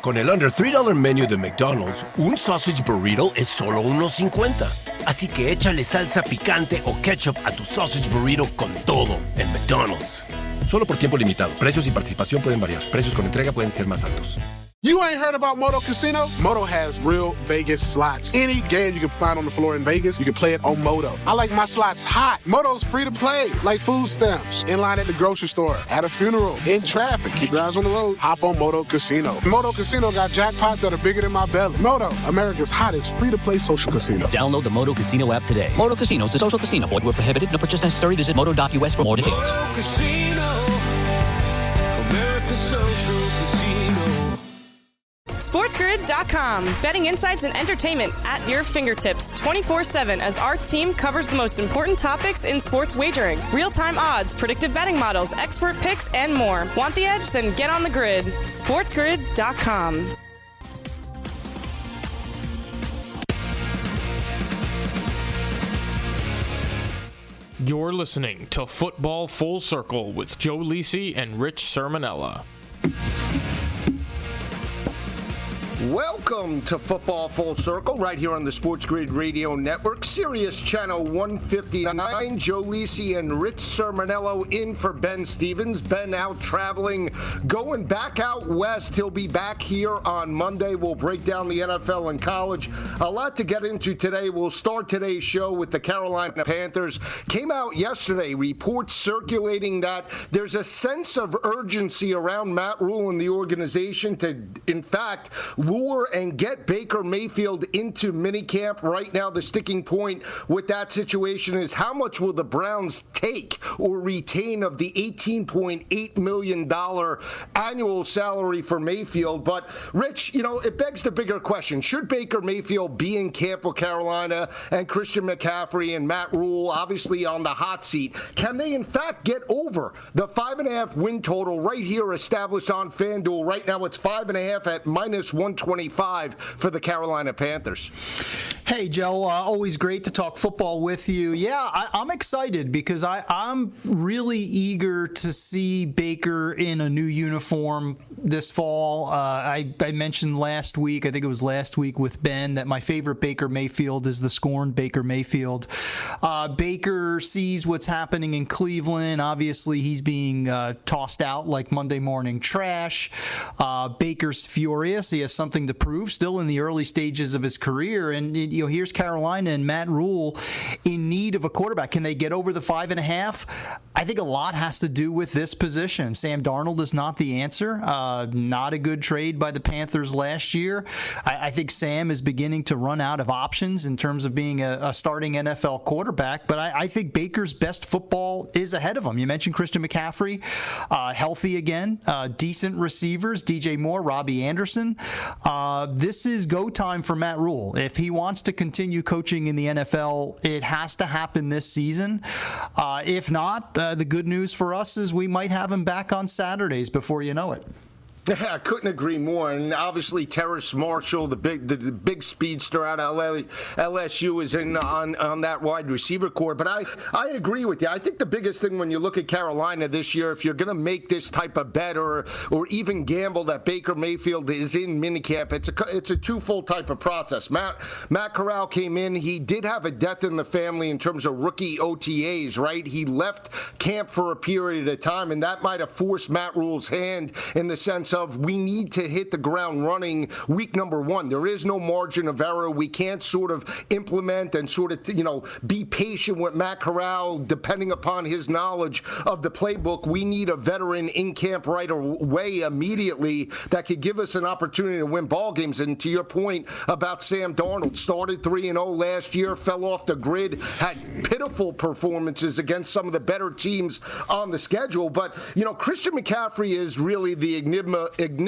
Con el Under $3 Menu de McDonald's, un sausage burrito es solo $1.50. Así que échale salsa picante o ketchup a tu sausage burrito con todo en McDonald's. Solo por tiempo limitado. Precios y participación pueden variar. Precios con entrega pueden ser más altos. You ain't heard about Moto Casino? Moto has real Vegas slots. Any game you can find on the floor in Vegas, you can play it on Moto. I like my slots hot. Moto's free to play, like food stamps. In line at the grocery store, at a funeral, in traffic. Keep your eyes on the road. Hop on Moto Casino. Moto Casino got jackpots that are bigger than my belly. Moto, America's hottest free-to-play social casino. Download the Moto Casino app today. Moto Casino is a social casino. Void where prohibited. No purchase necessary. Visit moto.us for more details. Moto Casino, America's social casino. SportsGrid.com. Betting insights and entertainment at your fingertips 24/7 as our team covers the most important topics in sports wagering. Real-time odds, predictive betting models, expert picks, and more. Want the edge? Then get on the grid. SportsGrid.com. You're listening to Football Full Circle with Joe Lisi and Rich Sermonella. Welcome to Football Full Circle, right here on the Sports Grid Radio Network, Sirius Channel 159. Joe Lisi and Rich Sermonello in for Ben Stevens. Ben out traveling, going back out west. He'll be back here on Monday. We'll break down the NFL and college. A lot to get into today. We'll start today's show with the Carolina Panthers. Came out yesterday, reports circulating that there's a sense of urgency around Matt Rule and the organization to, in fact, lure and get Baker Mayfield into minicamp. Right now, the sticking point with that situation is how much will the Browns take or retain of the $18.8 million annual salary for Mayfield. But, Rich, you know, it begs the bigger question. Should Baker Mayfield be in camp with Carolina and Christian McCaffrey and Matt Rule obviously on the hot seat? Can they, in fact, get over the 5.5 win total right here established on FanDuel? Right now, it's 5.5 at minus 125 for the Carolina Panthers. Hey, Joe, always great to talk football with you. Yeah, I'm excited because I'm really eager to see Baker in a new uniform this fall. I mentioned last week, I think it was last week with Ben, that my favorite Baker Mayfield is the scorned Baker Mayfield. Baker sees what's happening in Cleveland. Obviously, he's being tossed out like Monday morning trash. Baker's furious. He has something to prove still in the early stages of his career. And, you know, here's Carolina and Matt Rule in need of a quarterback. Can they get over the 5.5? I think a lot has to do with this position. Sam Darnold is not the answer. Not a good trade by the Panthers last year. I think Sam is beginning to run out of options in terms of being a starting NFL quarterback. But I think Baker's best football is ahead of him. You mentioned Christian McCaffrey, healthy again, decent receivers, DJ Moore, Robbie Anderson. This is go time for Matt Rule. If he wants to continue coaching in the NFL, it has to happen this season. If not, the good news for us is we might have him back on Saturdays before you know it. Yeah, I couldn't agree more. And obviously, Terrace Marshall, the big speedster out of LSU, is in on that wide receiver core. But I agree with you. I think the biggest thing when you look at Carolina this year, if you're going to make this type of bet or even gamble that Baker Mayfield is in minicamp, it's a twofold type of process. Matt Corral came in. He did have a death in the family in terms of rookie OTAs, right? He left camp for a period of time, and that might have forced Matt Rule's hand in the sense of we need to hit the ground running week number one. There is no margin of error. We can't sort of implement and sort of, be patient with Matt Corral depending upon his knowledge of the playbook. We need a veteran in camp right away immediately that could give us an opportunity to win ball games. And to your point about Sam Darnold, started 3-0 last year, fell off the grid, had pitiful performances against some of the better teams on the schedule. But, Christian McCaffrey is really the enigma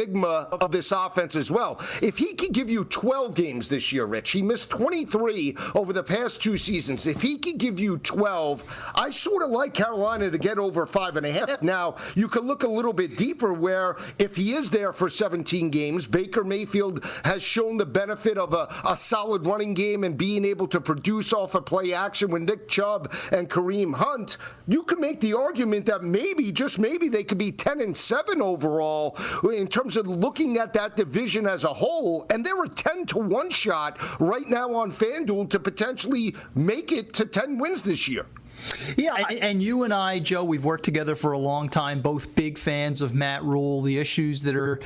of this offense as well. If he could give you 12 games this year, Rich, he missed 23 over the past two seasons. If he could give you 12, I sort of like Carolina to get over 5.5. Now, you could look a little bit deeper where if he is there for 17 games, Baker Mayfield has shown the benefit of a solid running game and being able to produce off of play action with Nick Chubb and Kareem Hunt. You could make the argument that maybe, just maybe, they could be 10-7 overall in terms of looking at that division as a whole, and they're a 10-1 shot right now on FanDuel to potentially make it to 10 wins this year. Yeah, and you and I, Joe, we've worked together for a long time, both big fans of Matt Rule. The issues that are,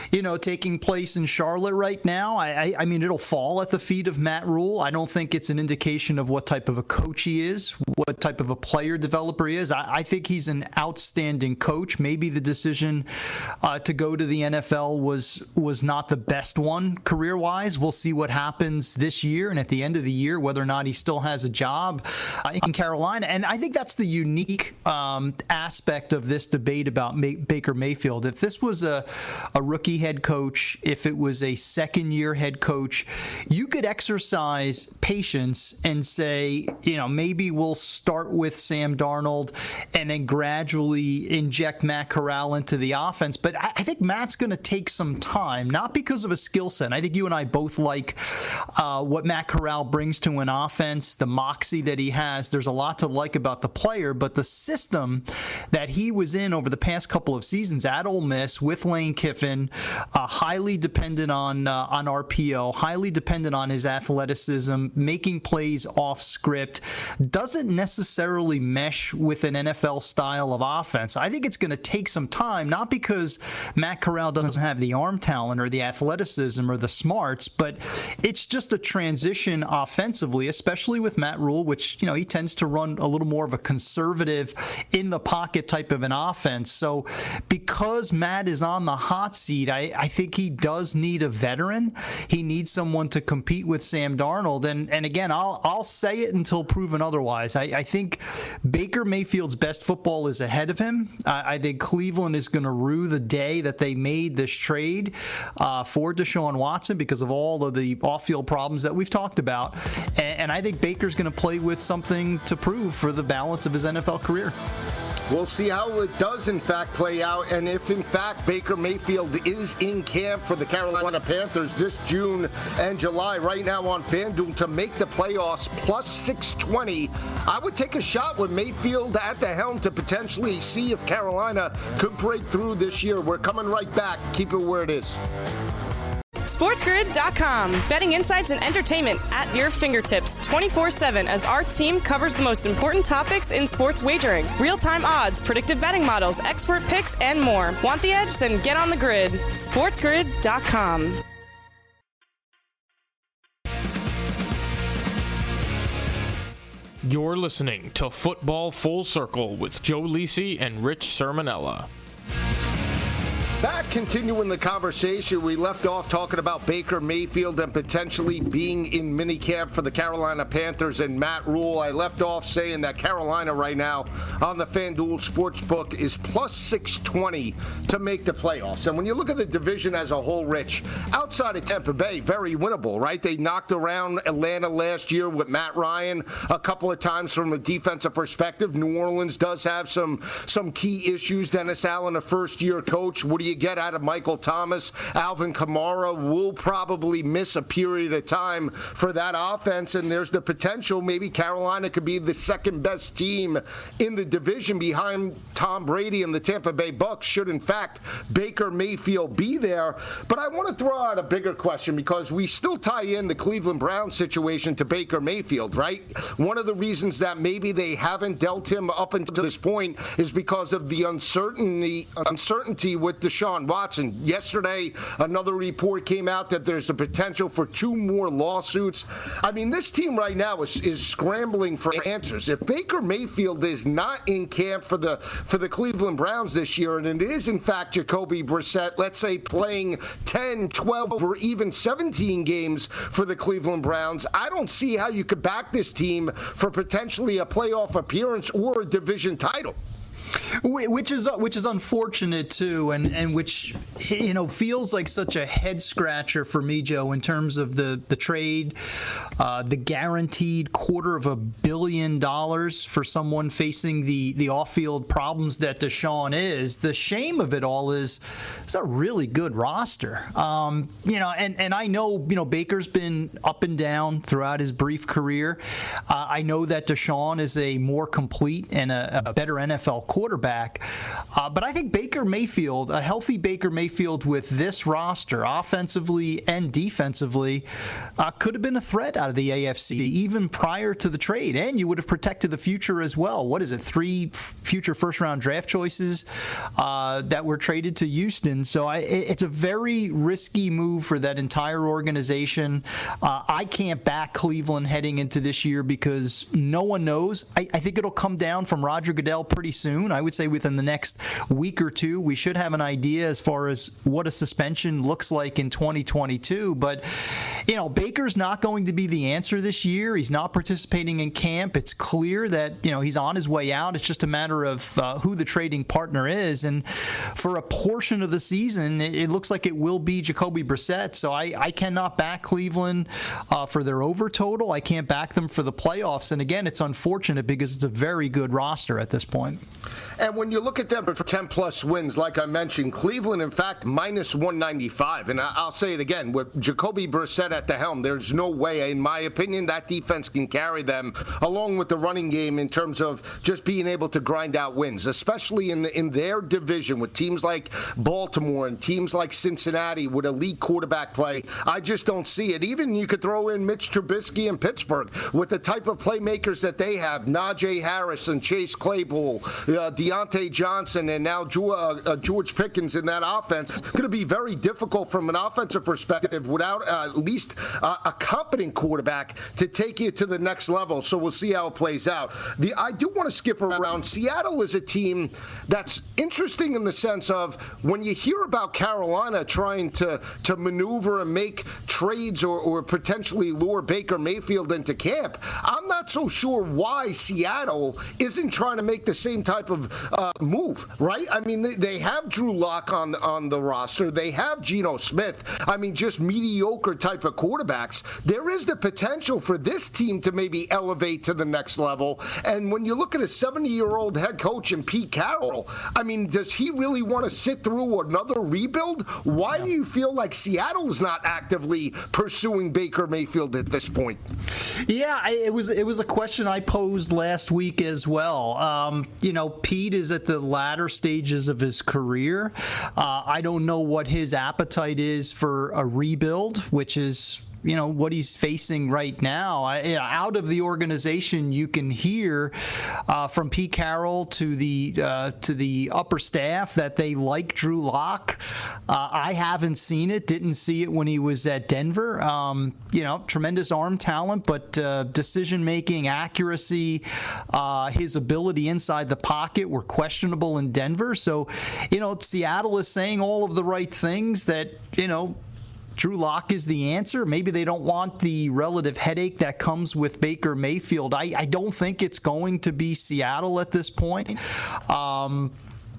taking place in Charlotte right now, I mean, it'll fall at the feet of Matt Rule. I don't think it's an indication of what type of a coach he is, what type of a player developer he is. I think he's an outstanding coach. Maybe the decision to go to the NFL was not the best one career-wise. We'll see what happens this year and at the end of the year, whether or not he still has a job in Carolina. And I think that's the unique aspect of this debate about Baker Mayfield. If this was a rookie head coach, if it was a second-year head coach, you could exercise patience and say, maybe we'll start with Sam Darnold and then gradually inject Matt Corral into the offense. But I think Matt's going to take some time, not because of a skill set. I think you and I both like what Matt Corral brings to an offense, the moxie that he has. There's a lot to like about the player, but the system that he was in over the past couple of seasons at Ole Miss with Lane Kiffin, highly dependent on RPO, highly dependent on his athleticism, making plays off script, doesn't necessarily mesh with an NFL style of offense. I think it's going to take some time, not because Matt Corral doesn't have the arm talent or the athleticism or the smarts, but it's just a transition offensively, especially with Matt Rule, which, he tends to run a little more of a conservative in the pocket type of an offense. So because Matt is on the hot seat, I think he does need a veteran. He needs someone to compete with Sam Darnold. And again, I'll say it until proven otherwise. I think Baker Mayfield's best football is ahead of him. I think Cleveland is going to rue the day that they made this trade for Deshaun Watson because of all of the off-field problems that we've talked about. And I think Baker's going to play with something to prove for the balance of his NFL career. We'll see how it does, in fact, play out, and if, in fact, Baker Mayfield is in camp for the Carolina Panthers this June and July. Right now on FanDuel to make the playoffs, plus 620. I would take a shot with Mayfield at the helm to potentially see if Carolina could break through this year. We're coming right back. Keep it where it is. SportsGrid.com. Betting insights and entertainment at your fingertips 24/7 as our team covers the most important topics in sports wagering. Real-time odds, predictive betting models, expert picks, and more. Want the edge? Then get on the grid. SportsGrid.com. You're listening to Football Full Circle with Joe Lisi and Rich Sermonella. Back, continuing the conversation, we left off talking about Baker Mayfield and potentially being in minicamp for the Carolina Panthers and Matt Rule. I left off saying that Carolina right now on the FanDuel Sportsbook is plus 620 to make the playoffs. And when you look at the division as a whole, Rich, outside of Tampa Bay, very winnable, right? They knocked around Atlanta last year with Matt Ryan a couple of times from a defensive perspective. New Orleans does have some key issues. Dennis Allen, a first-year coach. What do you get out of Michael Thomas? Alvin Kamara will probably miss a period of time for that offense, and there's the potential maybe Carolina could be the second best team in the division behind Tom Brady and the Tampa Bay Bucs, should in fact Baker Mayfield be there. But I want to throw out a bigger question because we still tie in the Cleveland Browns situation to Baker Mayfield, right? One of the reasons that maybe they haven't dealt him up until this point is because of the uncertainty with Deshaun Watson. Yesterday, another report came out that there's a potential for 2 more lawsuits. I mean, this team right now is scrambling for answers. If Baker Mayfield is not in camp for the Cleveland Browns this year, and it is in fact Jacoby Brissett, let's say playing 10, 12, or even 17 games for the Cleveland Browns, I don't see how you could back this team for potentially a playoff appearance or a division title. Which is unfortunate too, and which feels like such a head scratcher for me, Joe, in terms of the trade, the guaranteed $250 million for someone facing the off-field problems that Deshaun is. The shame of it all is it's a really good roster, and I know Baker's been up and down throughout his brief career. I know that Deshaun is a more complete and a better NFL quarterback. quarterback. But I think Baker Mayfield, a healthy Baker Mayfield with this roster, offensively and defensively, could have been a threat out of the AFC even prior to the trade. And you would have protected the future as well. What is it, 3 future first-round draft choices that were traded to Houston? So it's a very risky move for that entire organization. I can't back Cleveland heading into this year because no one knows. I think it'll come down from Roger Goodell pretty soon. I would say within the next week or two, we should have an idea as far as what a suspension looks like in 2022. But, Baker's not going to be the answer this year. He's not participating in camp. It's clear that, he's on his way out. It's just a matter of who the trading partner is. And for a portion of the season, it looks like it will be Jacoby Brissett. So I cannot back Cleveland for their over total. I can't back them for the playoffs. And again, it's unfortunate because it's a very good roster at this point. And when you look at them for 10-plus wins, like I mentioned, Cleveland, in fact, minus 195. And I'll say it again, with Jacoby Brissett at the helm, there's no way, in my opinion, that defense can carry them, along with the running game in terms of just being able to grind out wins, especially in their division with teams like Baltimore and teams like Cincinnati with elite quarterback play. I just don't see it. Even you could throw in Mitch Trubisky in Pittsburgh with the type of playmakers that they have, Najee Harris and Chase Claypool, Deontay Johnson, and now George Pickens in that offense. It's going to be very difficult from an offensive perspective without at least a competent quarterback to take you to the next level. So we'll see how it plays out. I do want to skip around. Seattle is a team that's interesting in the sense of when you hear about Carolina trying to maneuver and make trades or potentially lure Baker Mayfield into camp, I'm not so sure why Seattle isn't trying to make the same type of move, right? I mean, they have Drew Lock on the roster. They have Geno Smith. I mean, just mediocre type of quarterbacks. There is the potential for this team to maybe elevate to the next level. And when you look at a 70-year-old head coach in Pete Carroll, I mean, does he really want to sit through another rebuild? Why do you feel like Seattle's not actively pursuing Baker Mayfield at this point? Yeah, it was a question I posed last week as well. Pete is at the latter stages of his career. I don't know what his appetite is for a rebuild, which is what he's facing right now. Out of the organization, you can hear from Pete Carroll to the upper staff that they like Drew Lock. I haven't seen it, didn't see it when he was at Denver. Tremendous arm talent, but decision-making, accuracy, his ability inside the pocket were questionable in Denver. So, Seattle is saying all of the right things that, Drew Lock is the answer. Maybe they don't want the relative headache that comes with Baker Mayfield. I don't think it's going to be Seattle at this point. And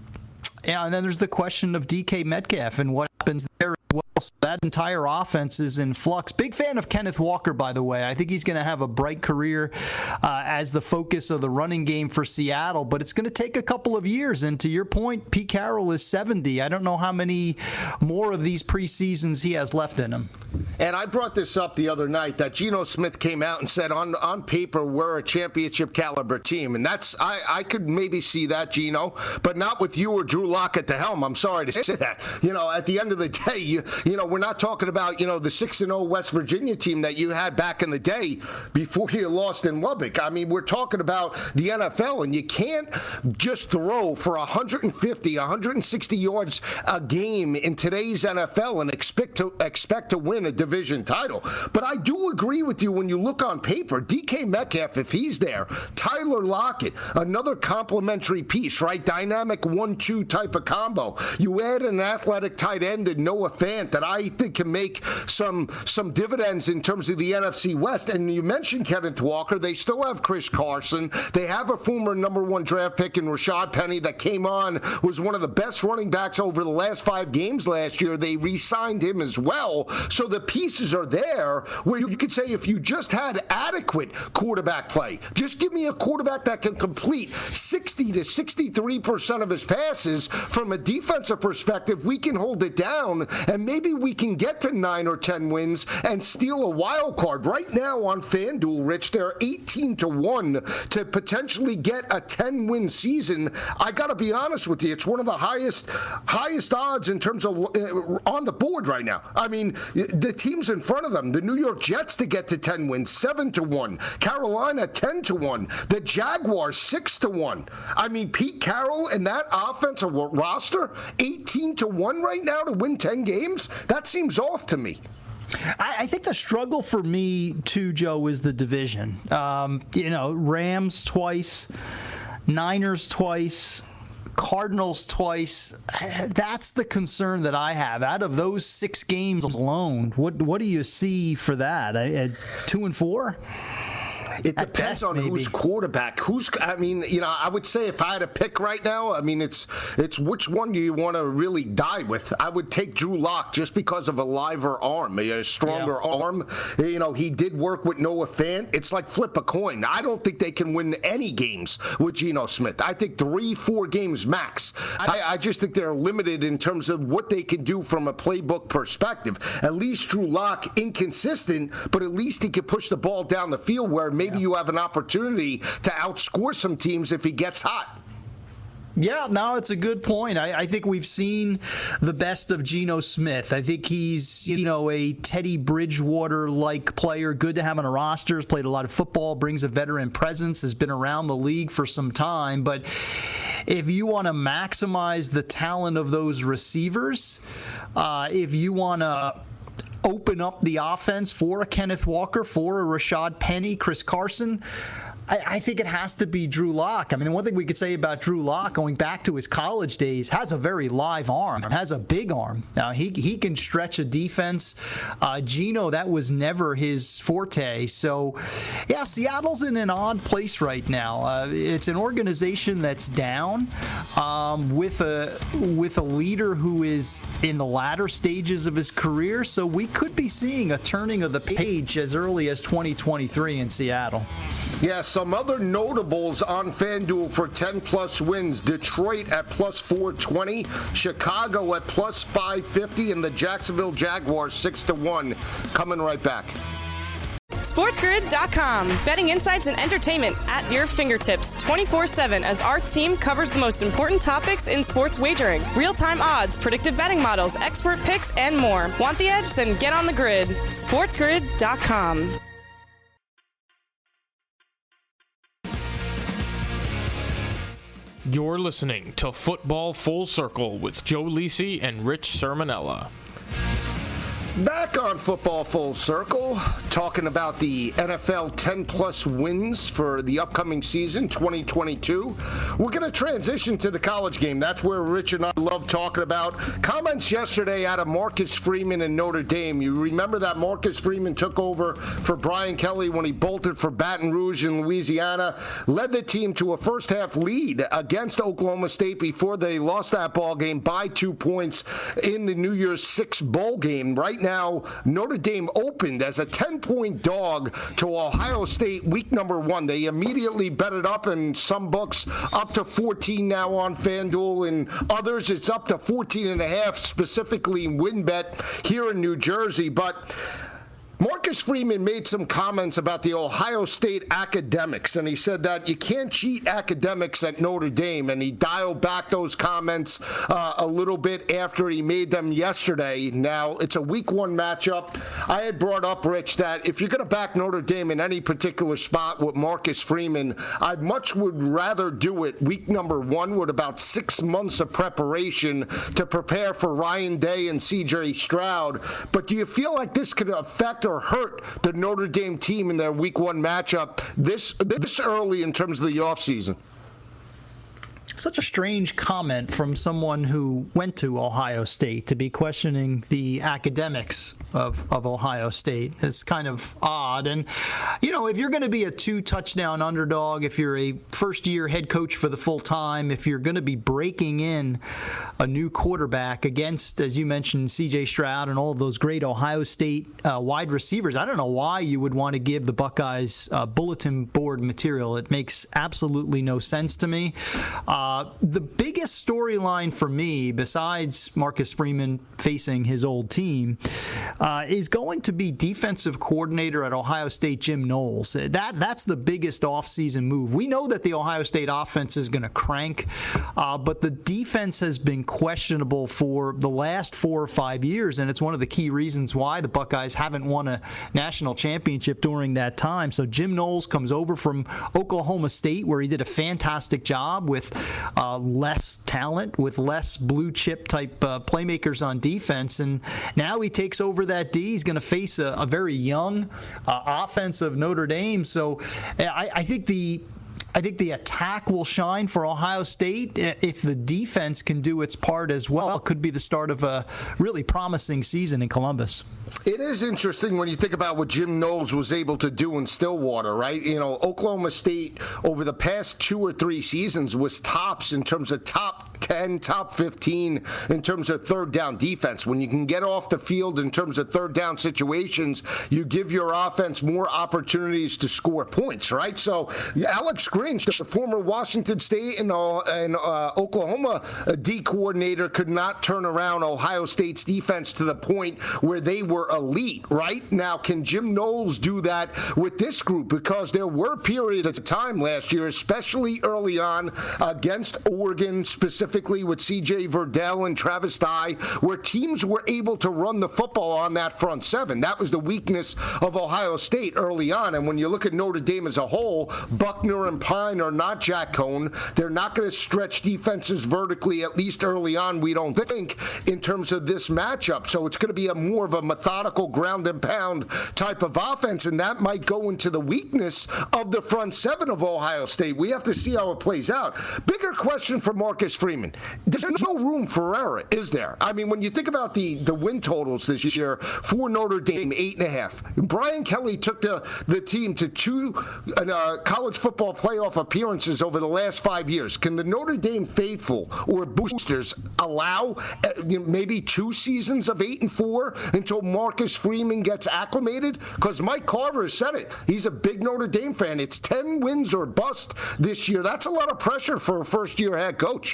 then there's the question of DK Metcalf and what happens there as well. So that entire offense is in flux. Big fan of Kenneth Walker, by the way. I think he's going to have a bright career as the focus of the running game for Seattle, but it's going to take a couple of years. And to your point, Pete Carroll is 70. I don't know how many more of these preseasons he has left in him. And I brought this up the other night that Geno Smith came out and said on paper we're a championship caliber team. And that's I could maybe see that, Geno, but not with you or Drew Lock at the helm. I'm sorry to say that. At the end of the day, we're not talking about, the 6-0 West Virginia team that you had back in the day before you lost in Lubbock. I mean, we're talking about the NFL, and you can't just throw for 150, 160 yards a game in today's NFL and expect to win a division title. But I do agree with you when you look on paper, DK Metcalf, if he's there, Tyler Lockett, another complementary piece, right? Dynamic 1-2 type of combo. You add an athletic tight end and Noah Fant that I think can make some dividends in terms of the NFC West. And you mentioned Kenneth Walker. They still have Chris Carson. They have a former number 1 draft pick in Rashad Penny that came on, was one of the best running backs over the last 5 games last year. They re-signed him as well. So the pieces are there where you could say if you just had adequate quarterback play, just give me a quarterback that can complete 60 to 63% of his passes from a defensive perspective, we can hold it down and maybe maybe we can get to 9 or 10 wins and steal a wild card. Right now on FanDuel, Rich, they're 18-1 to potentially get a 10-win season. I got to be honest with you, it's one of the highest odds in terms of on the board right now. I mean, the teams in front of them, the New York Jets to get to 10 wins, 7-1. Carolina, 10-1. The Jaguars, 6-1. I mean, Pete Carroll and that offensive roster, 18-1 right now to win 10 games? That seems off to me. I think the struggle for me, too, Joe, is the division. Rams twice, Niners twice, Cardinals twice. That's the concern that I have. Out of those 6 games alone, what do you see for that? 2-4? It depends on who's quarterback. I would say if I had a pick right now, I mean, it's which one do you want to really die with? I would take Drew Lock just because of a liver arm, a stronger arm. He did work with Noah Fant. It's like flip a coin. I don't think they can win any games with Geno Smith. I think 3-4 games max. I just think they're limited in terms of what they can do from a playbook perspective. At least Drew Lock, inconsistent, but at least he can push the ball down the field where maybe you have an opportunity to outscore some teams if he gets hot. Yeah, no, it's a good point. I think we've seen the best of Geno Smith. I think he's, a Teddy Bridgewater-like player, good to have on a roster, has played a lot of football, brings a veteran presence, has been around the league for some time. But if you want to maximize the talent of those receivers, if you want to open up the offense for a Kenneth Walker, for a Rashad Penny, Chris Carson, I think it has to be Drew Lock. I mean, the one thing we could say about Drew Lock, going back to his college days, has a very live arm, has a big arm. He can stretch a defense. Geno, that was never his forte. So, yeah, Seattle's in an odd place right now. It's an organization that's down with a leader who is in the latter stages of his career. So we could be seeing a turning of the page as early as 2023 in Seattle. Yeah, some other notables on FanDuel for 10-plus wins. Detroit at plus 420, Chicago at plus 550, and the Jacksonville Jaguars 6-1. Coming right back. SportsGrid.com. Betting insights and entertainment at your fingertips 24/7 as our team covers the most important topics in sports wagering. Real-time odds, predictive betting models, expert picks, and more. Want the edge? Then get on the grid. SportsGrid.com. You're listening to Football Full Circle with Joe Lisi and Rich Sermonella. Back on Football Full Circle, talking about the NFL 10-plus wins for the upcoming season, 2022. We're going to transition to the college game. That's where Rich and I love talking about. Comments yesterday out of Marcus Freeman and Notre Dame. You remember that Marcus Freeman took over for Brian Kelly when he bolted for Baton Rouge in Louisiana, led the team to a first-half lead against Oklahoma State before they lost that ball game by 2 points in the New Year's Six bowl game. Right now, Notre Dame opened as a 10-point dog to Ohio State week number 1. They immediately bet it up, in some books up to 14 now on FanDuel, and others it's up to 14.5, specifically in WynnBET here in New Jersey. But Marcus Freeman made some comments about the Ohio State academics, and he said that you can't cheat academics at Notre Dame, and he dialed back those comments a little bit after he made them yesterday. Now, it's a week 1 matchup. I had brought up, Rich, that if you're going to back Notre Dame in any particular spot with Marcus Freeman, I much would rather do it week number 1 with about 6 months of preparation to prepare for Ryan Day and C.J. Stroud. But do you feel like this could affect or hurt the Notre Dame team in their week 1 matchup this early in terms of the offseason? Such a strange comment from someone who went to Ohio State to be questioning the academics of Ohio State. It's kind of odd. And, you know, if you're going to be a 2-touchdown underdog, if you're a first-year head coach for the full time, if you're going to be breaking in a new quarterback against, as you mentioned, C.J. Stroud and all of those great Ohio State wide receivers, I don't know why you would want to give the Buckeyes bulletin board material. It makes absolutely no sense to me. The biggest storyline for me, besides Marcus Freeman facing his old team, is going to be defensive coordinator at Ohio State, Jim Knowles. That's the biggest offseason move. We know that the Ohio State offense is going to crank, but the defense has been questionable for the last 4 or 5 years, and it's one of the key reasons why the Buckeyes haven't won a national championship during that time. So Jim Knowles comes over from Oklahoma State, where he did a fantastic job with less talent, with less blue chip type playmakers on defense, and now he takes over that D. He's going to face a very young offense of Notre Dame. So I think the attack will shine for Ohio State. If the defense can do its part as well, it could be the start of a really promising season in Columbus. It is interesting when you think about what Jim Knowles was able to do in Stillwater, right? You know, Oklahoma State over the past 2 or 3 seasons was tops in terms of top 10, top 15 in terms of third down defense. When you can get off the field in terms of third down situations, you give your offense more opportunities to score points, right? So Alex Grinch, the former Washington State and Oklahoma D coordinator, could not turn around Ohio State's defense to the point where they were elite, right? Now, can Jim Knowles do that with this group? Because there were periods of time last year, especially early on against Oregon, specifically with C.J. Verdell and Travis Dye, where teams were able to run the football on that front seven. That was the weakness of Ohio State early on. And when you look at Notre Dame as a whole, Buckner and Pine are not Jack Cohn. They're not going to stretch defenses vertically, at least early on, we don't think, in terms of this matchup. So it's going to be a more of a methodical ground and pound type of offense, and that might go into the weakness of the front seven of Ohio State. We have to see how it plays out. Bigger question for Marcus Freeman. There's no room for error, is there? I mean, when you think about the win totals this year for Notre Dame, 8.5. Brian Kelly took the team to 2 college football playoff appearances over the last 5 years. Can the Notre Dame faithful or boosters allow maybe 2 seasons of 8-4 until Marcus Freeman gets acclimated? Because Mike Carver said it. He's a big Notre Dame fan. It's 10 wins or bust this year. That's a lot of pressure for a first-year head coach.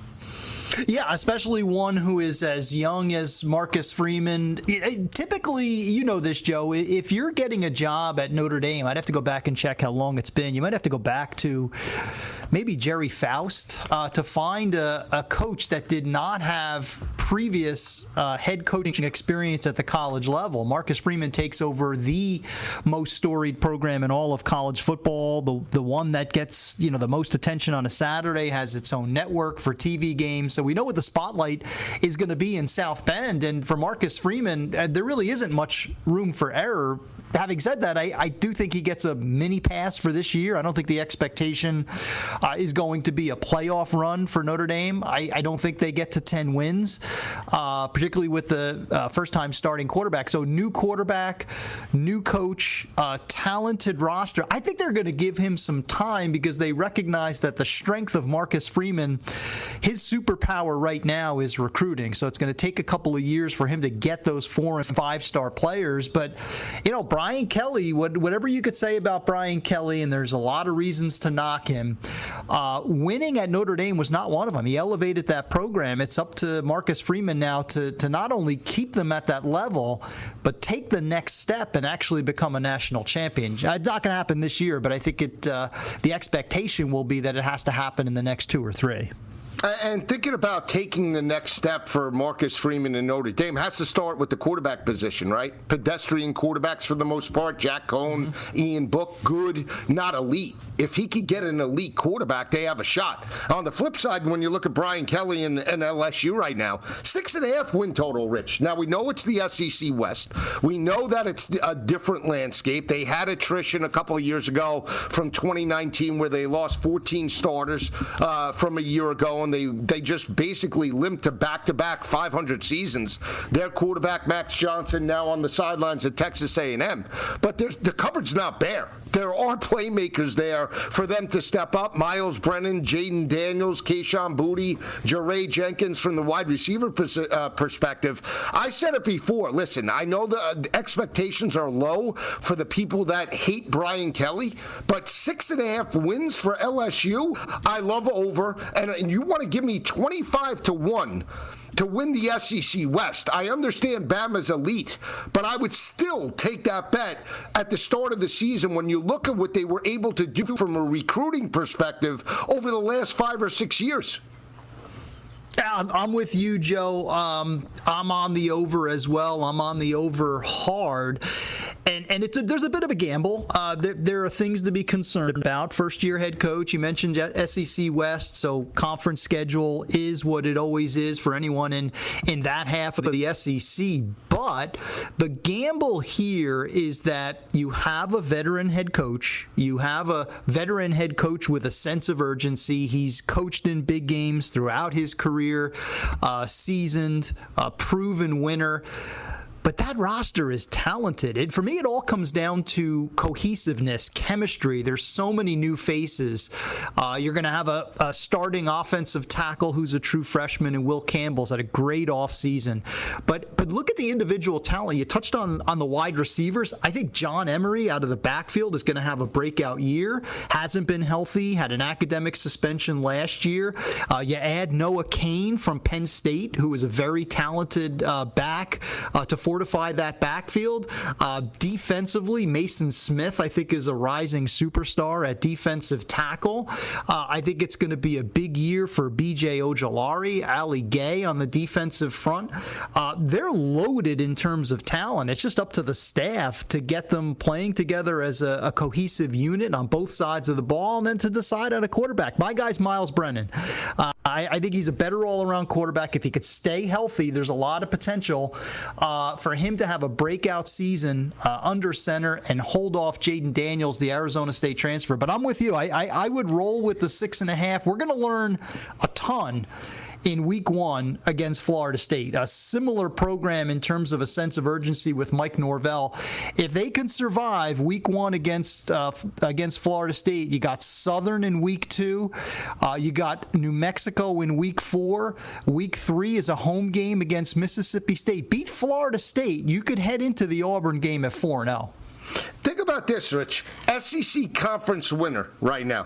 Yeah, especially one who is as young as Marcus Freeman. Typically, you know this, Joe, if you're getting a job at Notre Dame, I'd have to go back and check how long it's been. You might have to go back to maybe Jerry Faust to find a coach that did not have previous head coaching experience at the college level. Marcus Freeman takes over the most storied program in all of college football, the one that gets the most attention on a Saturday, has its own network for TV games. So we know what the spotlight is going to be in South Bend. And for Marcus Freeman, there really isn't much room for error. Having said that, I do think he gets a mini pass for this year. I don't think the expectation is going to be a playoff run for Notre Dame. I don't think they get to 10 wins, particularly with the first-time starting quarterback. So new quarterback, new coach, talented roster. I think they're going to give him some time because they recognize that the strength of Marcus Freeman, his superpower right now is recruiting. So it's going to take a couple of years for him to get those 4- and 5-star players. But, Brian Kelly, whatever you could say about Brian Kelly, and there's a lot of reasons to knock him, winning at Notre Dame was not one of them. He elevated that program. It's up to Marcus Freeman now to not only keep them at that level, but take the next step and actually become a national champion. It's not going to happen this year, but I think the expectation will be that it has to happen in the next 2 or 3. And thinking about taking the next step for Marcus Freeman and Notre Dame has to start with the quarterback position, right? Pedestrian quarterbacks for the most part. Jack Cohn, Ian Book, good, not elite. If he could get an elite quarterback, they have a shot. On the flip side, when you look at Brian Kelly and LSU right now, 6.5 win total, Rich. Now, we know it's the SEC West. We know that it's a different landscape. They had attrition a couple of years ago from 2019 where they lost 14 starters from a year ago, and they just basically limped to back-to-back 500 seasons. Their quarterback, Max Johnson, now on the sidelines at Texas A&M. But the cupboard's not bare. There are playmakers there for them to step up. Miles Brennan, Jaden Daniels, Kayshon Boutte, Jaray Jenkins from the wide receiver perspective. I said it before. Listen, I know the expectations are low for the people that hate Brian Kelly, but 6.5 wins for LSU, I love over. And you want to give me 25-1 to win the SEC West. I understand Bama's elite, but I would still take that bet at the start of the season when you look at what they were able to do from a recruiting perspective over the last 5 or 6 years. I'm with you, Joe. I'm on the over as well. I'm on the over hard. And there's a bit of a gamble. There are things to be concerned about. First-year head coach, you mentioned SEC West, so conference schedule is what it always is for anyone in that half of the SEC. But the gamble here is that you have a veteran head coach. You have a veteran head coach with a sense of urgency. He's coached in big games throughout his career, seasoned, proven winner. But that roster is talented. For me, it all comes down to cohesiveness, chemistry. There's so many new faces. You're going to have a starting offensive tackle who's a true freshman, and Will Campbell's had a great offseason. But look at the individual talent. You touched on the wide receivers. I think John Emery out of the backfield is going to have a breakout year. Hasn't been healthy, had an academic suspension last year. You add Noah Cain from Penn State, who is a very talented back to fortify that backfield. Defensively, Mason Smith, I think, is a rising superstar at defensive tackle. I think it's going to be a big year for B.J. Ojolari, Ali Gay on the defensive front. They're loaded in terms of talent. It's just up to the staff to get them playing together as a cohesive unit on both sides of the ball, and then to decide on a quarterback. My guy's Miles Brennan. I think he's a better all-around quarterback. If he could stay healthy, there's a lot of potential for him to have a breakout season under center and hold off Jaden Daniels, the Arizona State transfer. But I'm with you. I would roll with the 6.5. We're going to learn a ton in week 1 against Florida State. A similar program in terms of a sense of urgency with Mike Norvell. If they can survive week 1 against Florida State, you got Southern in week 2. You got New Mexico in week 4. Week 3 is a home game against Mississippi State. Beat Florida State, you could head into the Auburn game at 4-0. Think about this, Rich. SEC conference winner right now.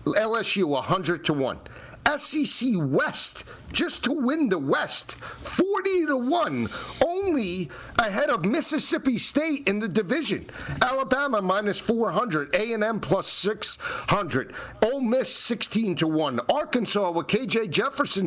LSU 100-1. SEC West, just to win the West, 40-1, only ahead of Mississippi State in the division. Alabama minus 400, A&M plus 600, Ole Miss 16-1, Arkansas with KJ Jefferson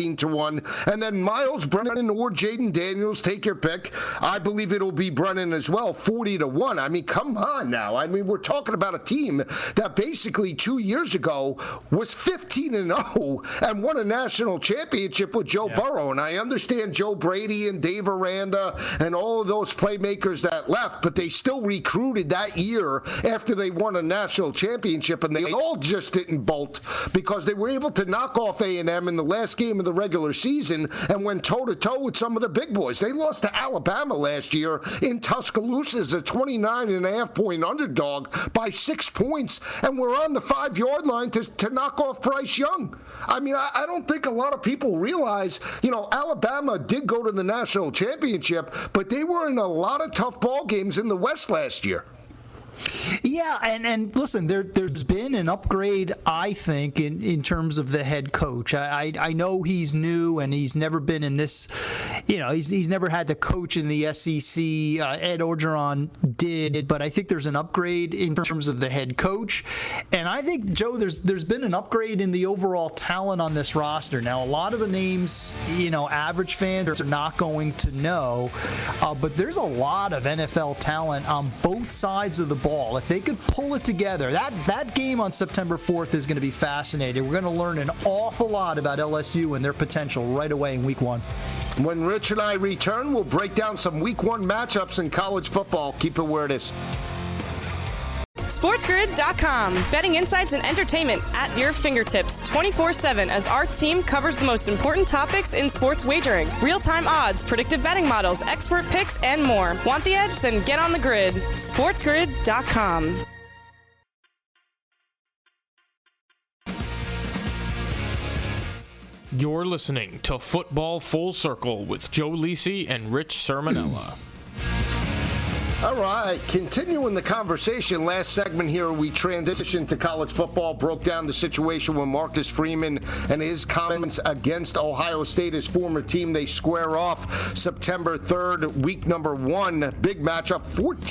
16-1, and then Miles Brennan or Jaden Daniels, take your pick. I believe it'll be Brennan as well, 40-1. I mean, come on now. I mean, we're talking about a team that basically 2 years ago was 15-0 and won a national championship with Joe Burrow. And I understand Joe Brady and Dave Aranda and all of those playmakers that left, but they still recruited that year after they won a national championship, and they all just didn't bolt because they were able to knock off A&M in the last game of the regular season and went toe-to-toe with some of the big boys. They lost to Alabama last year in Tuscaloosa as a 29.5-point underdog by 6 points, and we're on the 5-yard line to knock off Bryce Young. I mean, I don't think a lot of people realize, Alabama did go to the national championship, but they were in a lot of tough ball games in the West last year. Yeah, and listen, there's been an upgrade, I think, in terms of the head coach. I know he's new and he's never been in this, he's never had to coach in the SEC. Ed Orgeron did, but I think there's an upgrade in terms of the head coach. And I think, Joe, there's been an upgrade in the overall talent on this roster. Now, a lot of the names, average fans are not going to know, but there's a lot of NFL talent on both sides of the ball. If they could pull it together, that game on September 4th is going to be fascinating. We're going to learn an awful lot about LSU and their potential right away in week 1. When Rich and I return, we'll break down some week 1 matchups in college football. Keep it where it is. SportsGrid.com. Betting insights and entertainment at your fingertips 24/7 as our team covers the most important topics in sports wagering. Real-time odds, predictive betting models, expert picks, and more. Want the edge? Then get on the grid. SportsGrid.com. You're listening to Football Full Circle with Joe Lisi and Rich Sermonella. All right, continuing the conversation. Last segment here, we transitioned to college football, broke down the situation with Marcus Freeman and his comments against Ohio State, his former team. They square off September 3rd, week number 1. Big matchup,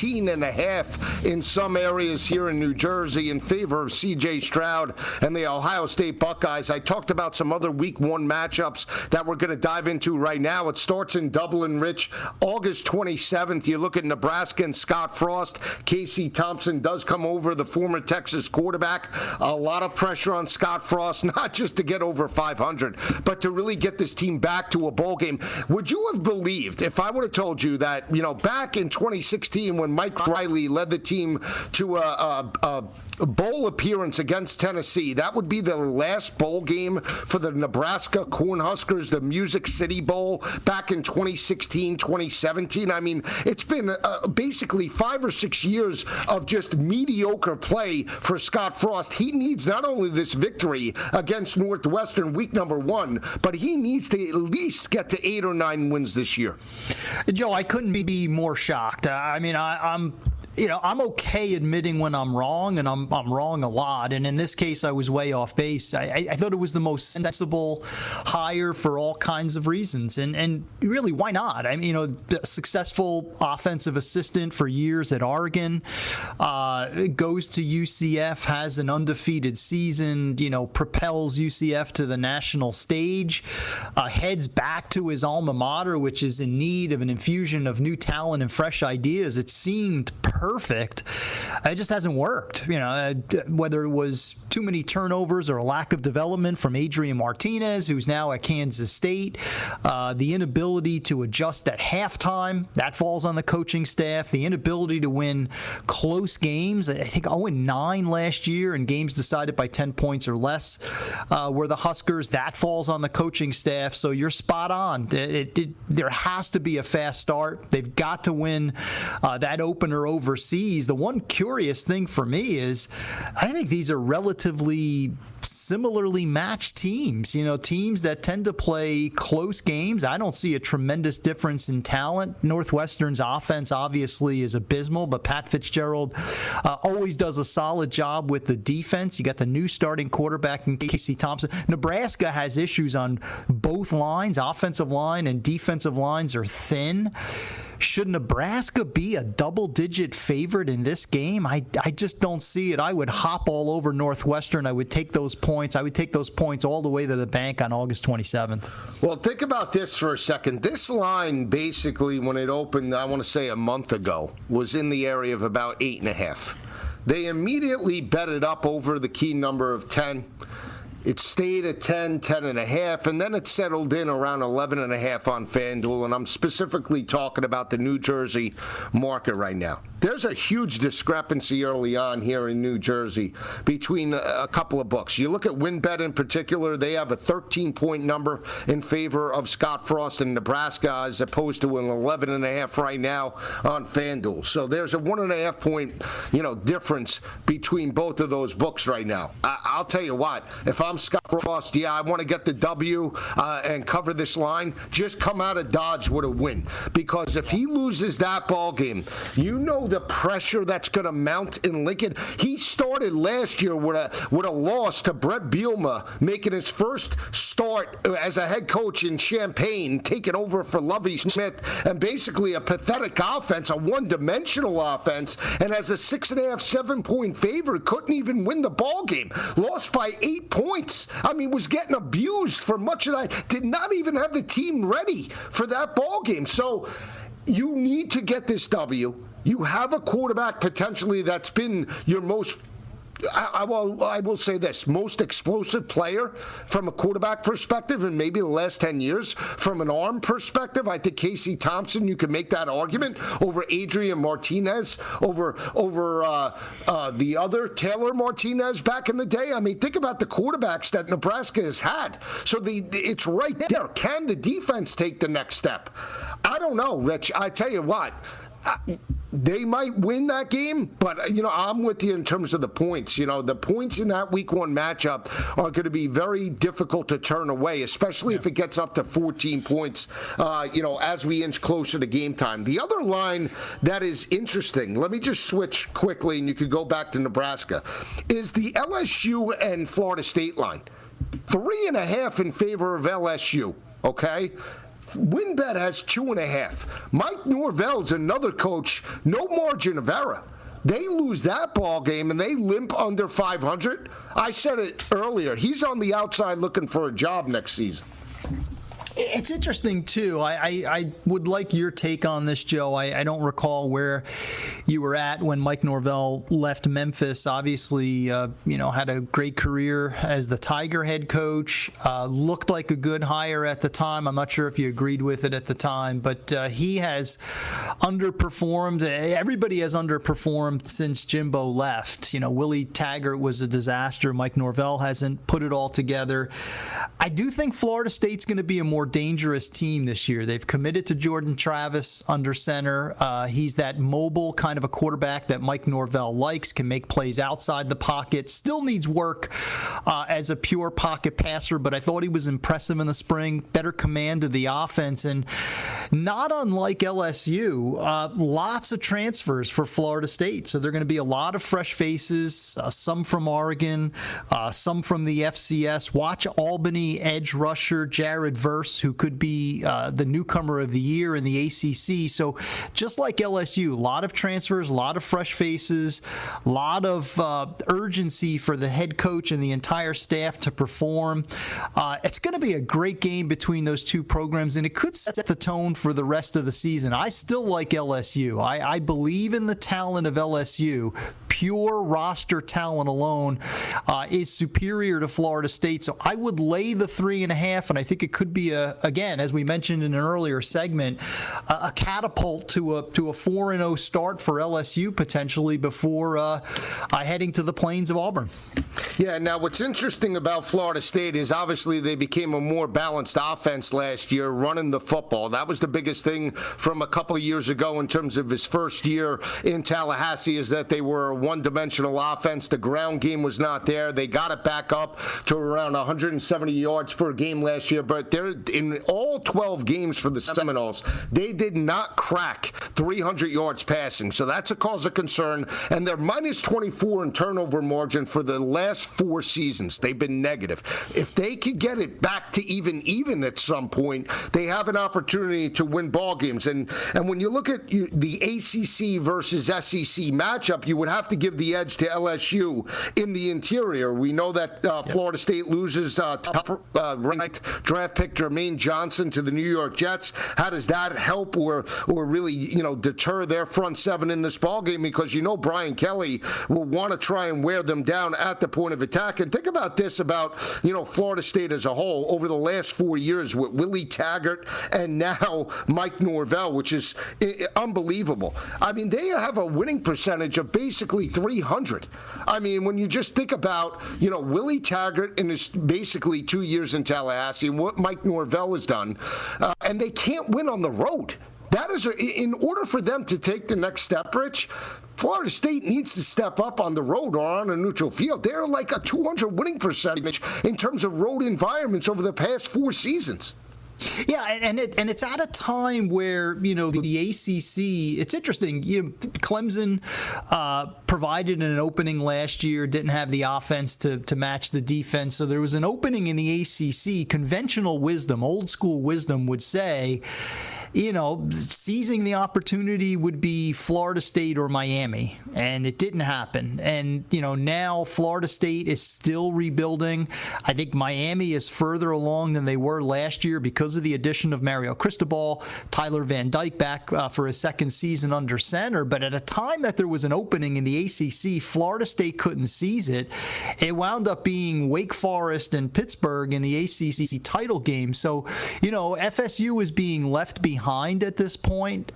14.5 in some areas here in New Jersey in favor of C.J. Stroud and the Ohio State Buckeyes. I talked about some other week 1 matchups that we're going to dive into right now. It starts in Dublin, Rich, August 27th. You look at Nebraska and Scott Frost. Casey Thompson does come over, the former Texas quarterback. A lot of pressure on Scott Frost, not just to get over 500, but to really get this team back to a bowl game. Would you have believed if I would have told you that, back in 2016 when Mike Riley led the team to a bowl appearance against Tennessee, that would be the last bowl game for the Nebraska Cornhuskers, the Music City Bowl back in 2016, 2017? I mean, it's been basically 5 or 6 years of just mediocre play for Scott Frost. He needs not only this victory against Northwestern week number 1, but he needs to at least get to 8 or 9 wins this year. Joe, I couldn't be more shocked. I'm okay admitting when I'm wrong, and I'm wrong a lot. And in this case, I was way off base. I thought it was the most sensible hire for all kinds of reasons. And really, why not? I mean, the successful offensive assistant for years at Oregon, goes to UCF, has an undefeated season, propels UCF to the national stage, heads back to his alma mater, which is in need of an infusion of new talent and fresh ideas. It seemed perfect. It just hasn't worked. Whether it was too many turnovers or a lack of development from Adrian Martinez, who's now at Kansas State, the inability to adjust at halftime, that falls on the coaching staff. The inability to win close games. I think 0-9 last year in games decided by 10 points or less were the Huskers. That falls on the coaching staff. So you're spot on. There has to be a fast start. They've got to win that opener overseas. The one curious thing for me is I think these are relatively similarly matched teams, teams that tend to play close games. I don't see a tremendous difference in talent. Northwestern's offense obviously is abysmal, but Pat Fitzgerald always does a solid job with the defense. You got the new starting quarterback in Casey Thompson. Nebraska has issues on both lines. Offensive line and defensive lines are thin. Should Nebraska be a double-digit favorite in this game? I just don't see it. I would hop all over Northwestern. I would take those points. I would take those points all the way to the bank on August 27th. Well, think about this for a second. This line, basically, when it opened, I want to say a month ago, was in the area of about 8.5. They immediately bet it up over the key number of 10. It stayed at 10, 10.5, and then it settled in around 11.5 on FanDuel, and I'm specifically talking about the New Jersey market right now. There's a huge discrepancy early on here in New Jersey between a couple of books. You look at WinBet in particular, they have a 13-point number in favor of Scott Frost in Nebraska as opposed to an 11.5 right now on FanDuel. So there's a 1.5 point, difference between both of those books right now. I'll tell you what, if I'm Scott Frost, I want to get the W and cover this line. Just come out of Dodge with a win, because if he loses that ball game, the pressure that's going to mount in Lincoln. He started last year with a loss to Brett Bielema, making his first start as a head coach in Champaign, taking over for Lovie Smith, and basically a pathetic offense, a one-dimensional offense, and as a 6.5, 7-point favorite, couldn't even win the ball game. Lost by 8 points. I mean, was getting abused for much of that. Did not even have the team ready for that ball game. So you need to get this W. You have a quarterback potentially that's been your most I will say this. Most explosive player from a quarterback perspective in maybe the last 10 years, from an arm perspective, I think Casey Thompson, you can make that argument over Adrian Martinez, over the other Taylor Martinez back in the day. I mean, think about the quarterbacks that Nebraska has had. So it's right there. Can the defense take the next step? I don't know, Rich. I tell you what. They might win that game, but, I'm with you in terms of the points. The points in that week 1 matchup are going to be very difficult to turn away, especially if it gets up to 14 points, as we inch closer to game time. The other line that is interesting, let me just switch quickly and you could go back to Nebraska, is the LSU and Florida State line. 3.5 in favor of LSU, okay? WinBet has 2.5. Mike Norvell's another coach, no margin of error. They lose that ball game and they limp under 500. I said it earlier. He's on the outside looking for a job next season. It's interesting, too. I would like your take on this, Joe. I don't recall where you were at when Mike Norvell left Memphis. Obviously, had a great career as the Tiger head coach. Looked like a good hire at the time. I'm not sure if you agreed with it at the time, but he has underperformed. Everybody has underperformed since Jimbo left. Willie Taggart was a disaster. Mike Norvell hasn't put it all together. I do think Florida State's going to be a more dangerous team this year. They've committed to Jordan Travis under center. He's that mobile kind of a quarterback that Mike Norvell likes, can make plays outside the pocket, still needs work as a pure pocket passer, but I thought he was impressive in the spring, better command of the offense, and not unlike LSU, lots of transfers for Florida State. So there are going to be a lot of fresh faces, some from Oregon, some from the FCS. Watch Albany edge rusher Jared Verse, who could be the newcomer of the year in the ACC. So just like LSU, a lot of transfers, a lot of fresh faces, a lot of urgency for the head coach and the entire staff to perform. It's going to be a great game between those two programs, and it could set the tone for the rest of the season. I still like LSU. I believe in the talent of LSU. Pure roster talent alone is superior to Florida State. So I would lay the 3.5, and I think it could be again, as we mentioned in an earlier segment, a catapult to a 4-0 start for LSU potentially before heading to the plains of Auburn. Yeah, now what's interesting about Florida State is obviously they became a more balanced offense last year, running the football. That was the biggest thing from a couple of years ago in terms of his first year in Tallahassee, is that they were a one-dimensional offense. The ground game was not there. They got it back up to around 170 yards per game last year, but they're in all 12 games for the Seminoles, they did not crack 300 yards passing. So that's a cause of concern. And they're minus 24 in turnover margin for the last 4 seasons. They've been negative. If they could get it back to even at some point, they have an opportunity to win ball games. And when you look at the ACC versus SEC matchup, you would have to give the edge to LSU in the interior. We know that Florida State loses top-ranked draft pick Jermaine Johnson to the New York Jets. How does that help or really deter their front seven in this ball game? Because Brian Kelly will want to try and wear them down at the point of attack. And think about this about Florida State as a whole over the last 4 years with Willie Taggart and now Mike Norvell, which is unbelievable. I mean, they have a winning percentage of basically 300. I mean, when you just think about Willie Taggart in his basically 2 years in Tallahassee and what Mike Norvell has done, and they can't win on the road. That is, in order for them to take the next step, Rich, Florida State needs to step up on the road or on a neutral field. They're like a 200 winning percentage in terms of road environments over the past 4 seasons. Yeah, and it's at a time where the ACC. It's interesting. Clemson provided an opening last year, didn't have the offense to match the defense, so there was an opening in the ACC. Conventional wisdom, old school wisdom, would say seizing the opportunity would be Florida State or Miami, and it didn't happen. And, now Florida State is still rebuilding. I think Miami is further along than they were last year because of the addition of Mario Cristobal, Tyler Van Dyke back for his second season under center. But at a time that there was an opening in the ACC, Florida State couldn't seize it. It wound up being Wake Forest and Pittsburgh in the ACC title game. So, FSU is being left behind at this point.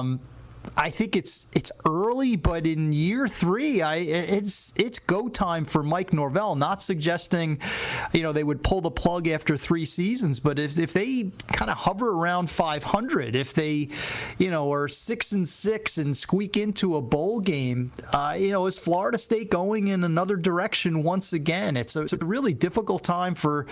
I think it's early, but in year 3, it's go time for Mike Norvell. Not suggesting, they would pull the plug after 3 seasons, but if they kind of hover around 500, if they, are 6-6 and squeak into a bowl game, is Florida State going in another direction once again? It's a really difficult time for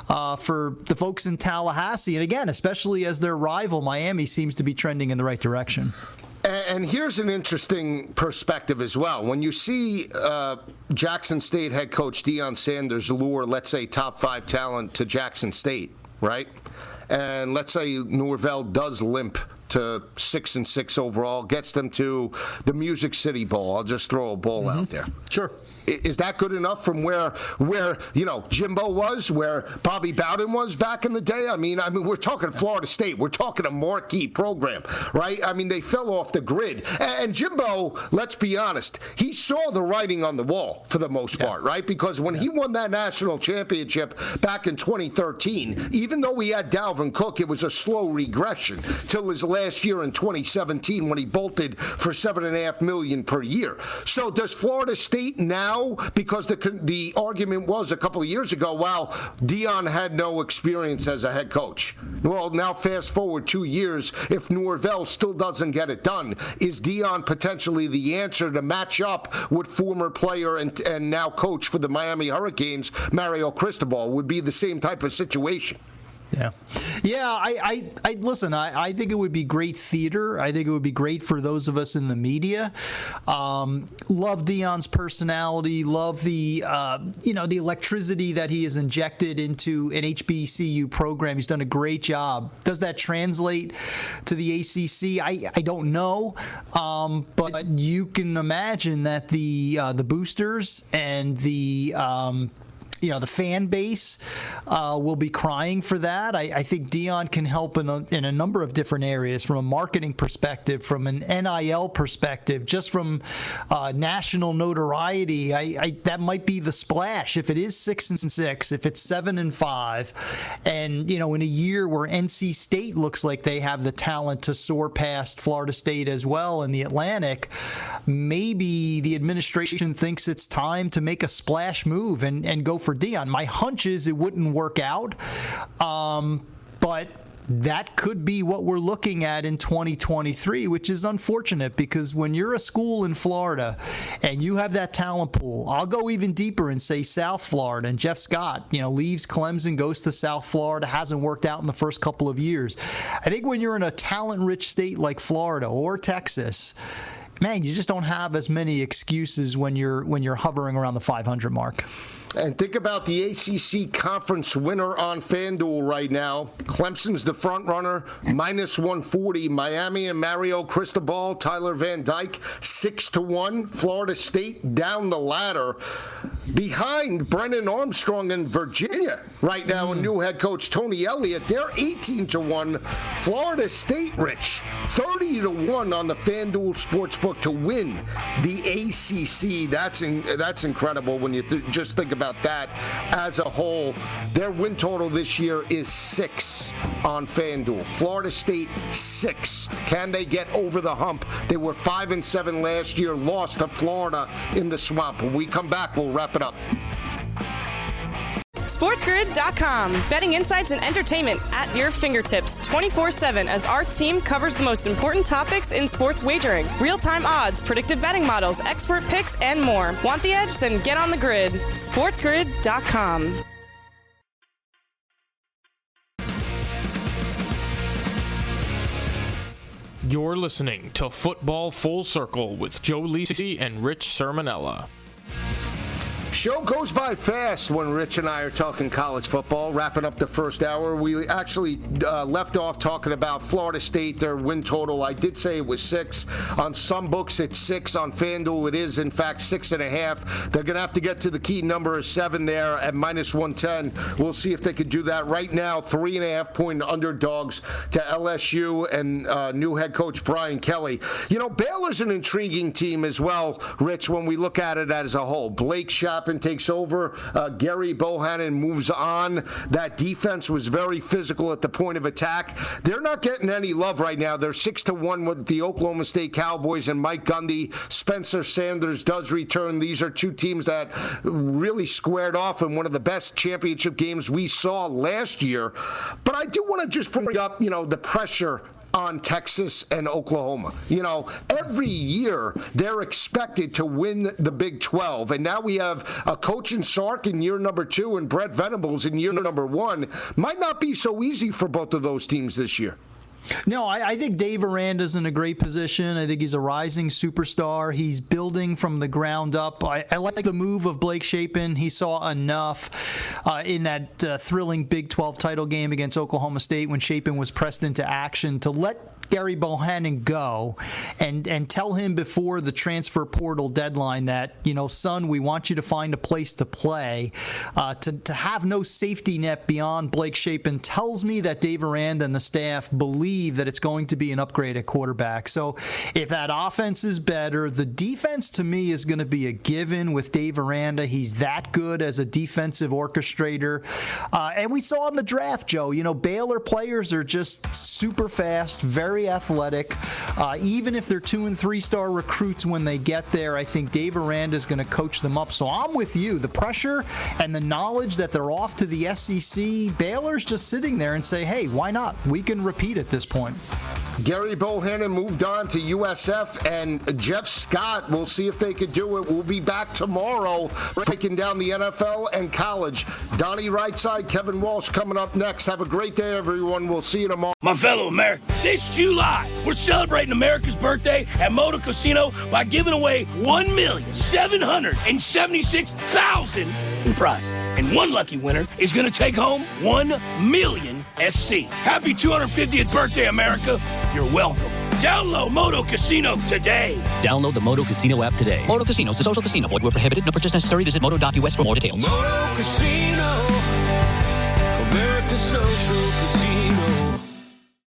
the folks in Tallahassee, and again, especially as their rival Miami seems to be trending in the right direction. And here's an interesting perspective as well. When you see Jackson State head coach Deion Sanders lure, let's say, top 5 talent to Jackson State, right? And let's say Norvell does limp to 6-6 overall, gets them to the Music City Bowl. I'll just throw a bowl out there. Sure. Is that good enough from where Jimbo was, where Bobby Bowden was back in the day? I mean, we're talking Florida State. We're talking a marquee program, right? I mean, they fell off the grid. And Jimbo, let's be honest, he saw the writing on the wall for the most part, right? Because when he won that national championship back in 2013, even though he had Dalvin Cook, it was a slow regression till his last year in 2017 when he bolted for $7.5 million per year. So does Florida State now, because the argument was a couple of years ago, well, Deion had no experience as a head coach. Well, now fast forward 2 years, if Norvell still doesn't get it done, is Deion potentially the answer to match up with former player and now coach for the Miami Hurricanes, Mario Cristobal? Would be the same type of situation. Yeah. I listen, I think it would be great theater. I think it would be great for those of us in the media. Love Deion's personality, love the the electricity that he has injected into an HBCU program. He's done a great job. Does that translate to the ACC? I don't know. But you can imagine that the boosters and the the fan base will be crying for that. I think Deion can help in a number of different areas, from a marketing perspective, from an NIL perspective, just from national notoriety. That might be the splash. If it is 6-6, if it's 7-5, and in a year where NC State looks like they have the talent to soar past Florida State as well in the Atlantic, maybe the administration thinks it's time to make a splash move and go for Deion. My hunch is it wouldn't work out, but that could be what we're looking at in 2023, which is unfortunate, because when you're a school in Florida and you have that talent pool, I'll go even deeper and say South Florida, and Jeff Scott, leaves Clemson, goes to South Florida, hasn't worked out in the first couple of years. I think when you're in a talent-rich state like Florida or Texas, man, you just don't have as many excuses when you're hovering around the 500 mark. And think about the ACC conference winner on FanDuel right now. Clemson's the front runner, -140. Miami and Mario Cristobal, Tyler Van Dyke, 6-1. Florida State down the ladder behind Brennan Armstrong and Virginia right now, and new head coach Tony Elliott. They're 18-1. Florida State, Rich, 30-1 on the FanDuel Sportsbook to win the ACC. That's incredible when you just think about that as a whole. Their win total this year is 6 on FanDuel. Florida State 6. Can they get over the hump? They were 5-7 last year, lost to Florida in the swamp. When we come back, we'll wrap it up. SportsGrid.com. Betting insights and entertainment at your fingertips 24/7 as our team covers the most important topics in sports wagering. Real-time odds, predictive betting models, expert picks, and more. Want the edge? Then get on the grid. SportsGrid.com. You're listening to Football Full Circle with Joe Lisi and Rich Sermonella. Show goes by fast when Rich and I are talking college football. Wrapping up the first hour, we actually left off talking about Florida State, their win total. I did say it was 6. On some books, it's 6. On FanDuel, it is, in fact, 6.5. They're going to have to get to the key number of 7 there at -110. We'll see if they could do that. Right now, 3.5-point underdogs to LSU and new head coach Brian Kelly. You know, Baylor's an intriguing team as well, Rich, when we look at it as a whole. Blake Shapen takes over. Gary Bohannon moves on. That defense was very physical at the point of attack. They're not getting any love right now. They're 6-1 with the Oklahoma State Cowboys and Mike Gundy. Spencer Sanders does return. These are two teams that really squared off in one of the best championship games we saw last year. But I do want to just bring up, the pressure on Texas and Oklahoma. Every year they're expected to win the Big 12. And now we have a coach in Sark in year number 2 and Brett Venables in year number 1. Might not be so easy for both of those teams this year. No, I think Dave Aranda's in a great position. I think he's a rising superstar. He's building from the ground up. I like the move of Blake Shapen. He saw enough in that thrilling Big 12 title game against Oklahoma State when Shapen was pressed into action to let Gary Bohannon go and tell him before the transfer portal deadline that, son, we want you to find a place to play. To have no safety net beyond Blake Shapen tells me that Dave Aranda and the staff believe that it's going to be an upgrade at quarterback. So if that offense is better, the defense to me is going to be a given with Dave Aranda. He's that good as a defensive orchestrator. And we saw in the draft, Joe, Baylor players are just super fast, very athletic. Even if they're 2- and 3-star recruits when they get there, I think Dave Aranda is going to coach them up. So I'm with you. The pressure and the knowledge that they're off to the SEC, Baylor's just sitting there and say, hey, why not? We can repeat at this point. Gary Bohannon moved on to USF, and Jeff Scott, we'll see if they could do it. We'll be back tomorrow breaking down the NFL and college. Donnie Rightside, Kevin Walsh coming up next. Have a great day, everyone. We'll see you tomorrow. My fellow Americans, this July, we're celebrating America's birthday at Moda Casino by giving away $1,776,000 in prizes. And one lucky winner is going to take home $1 million SC. Happy 250th birthday, America. You're welcome. Download Moto Casino today. Download the Moto Casino app today. Moto Casino is a social casino. Void where prohibited. No purchase necessary. Visit moto.us for more details. Moto Casino, America's social casino.